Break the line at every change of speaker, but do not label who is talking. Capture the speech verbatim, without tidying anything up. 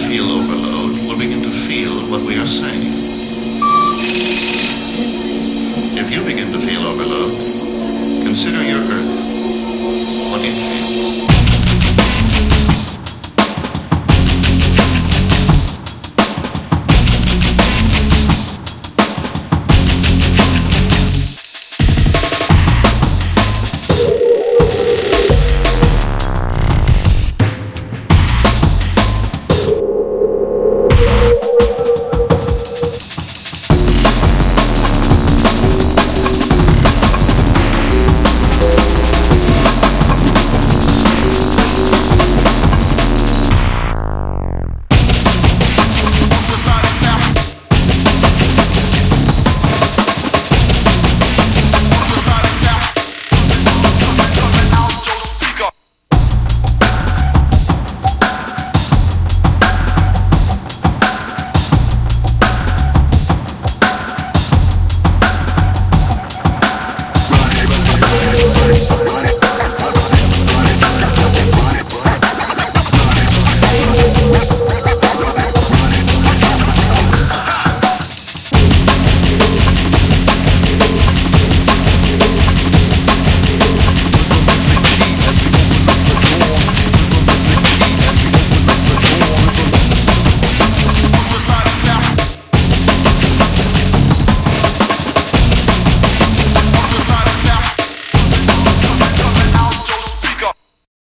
feel overload will begin to feel what we are saying. If you begin to feel overload, consider your Earth, what it feels.